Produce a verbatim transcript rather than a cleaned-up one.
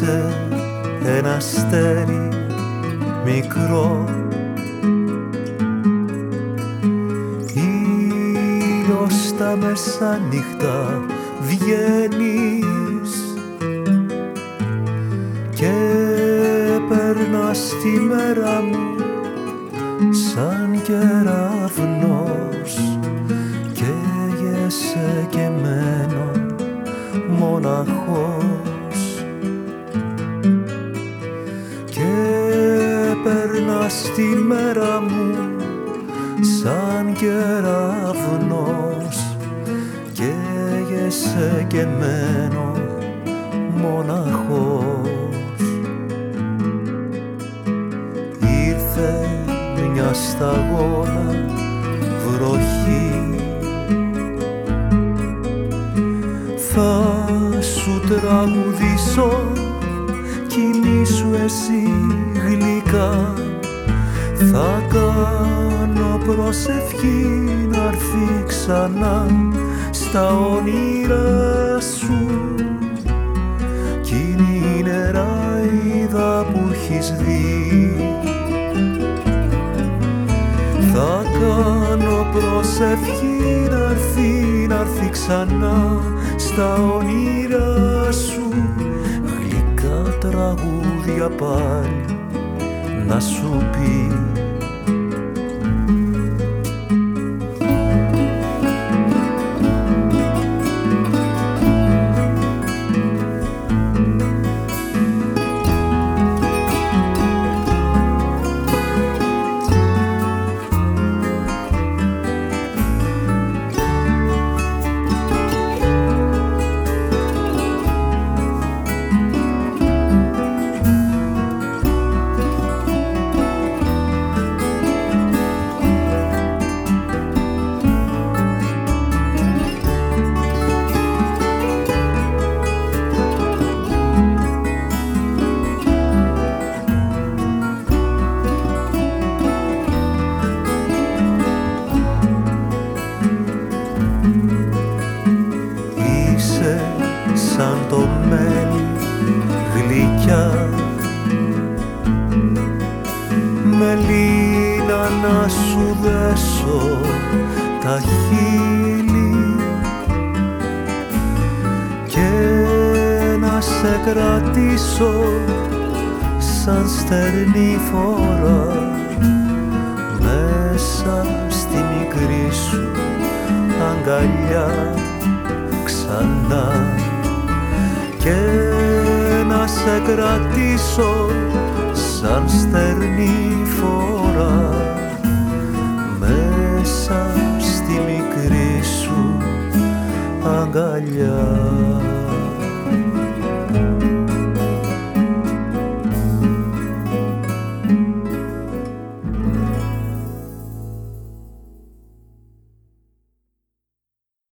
είσαι ένα αστέρι μικρό, ήλιος στα μεσάνυχτα βγαίνεις και περνάς τη μέρα μου σαν κεραυνός, καίγεσαι και μένω μοναχός και περνάς τη μέρα μου σαν κεραυνός, καίγεσαι και μένω μοναχός. Ήρθε μια σταγόνα βροχή, θα σου τραγουδήσω, κοιμήσου εσύ γλυκά, θα κάνω προσευχή να'ρθεί ξανά στα όνειρά σου κι είναι η νεράιδα που έχεις δει. Θα κάνω προσευχή να'ρθεί, να'ρθεί ξανά στα όνειρά σου, γλυκά τραγούδια πάλι να σου πει. Κρατήσω σαν στερνή φορά μέσα στη μικρή σου αγκαλιά ξανά και να σε κρατήσω σαν στερνή φορά μέσα στη μικρή σου αγκαλιά.